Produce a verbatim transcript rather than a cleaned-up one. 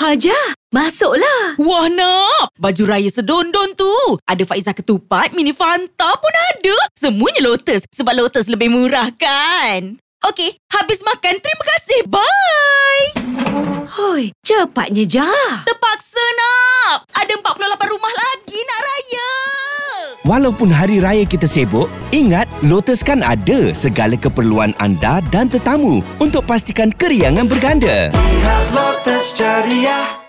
Haja, masuklah. Wah nak, baju raya sedondon tu. Ada Faizah ketupat, mini Fanta pun ada. Semuanya Lotus sebab Lotus lebih murah kan. Okey, habis makan terima kasih. Bye. Hoi, cepatnya Ja. Terpaksa nak. Ada empat puluh lapan rumah lagi nak raya. Walaupun hari raya kita sibuk, ingat Lotus kan ada segala keperluan anda dan tetamu untuk pastikan keriangan berganda. Pihak Lotus ceria.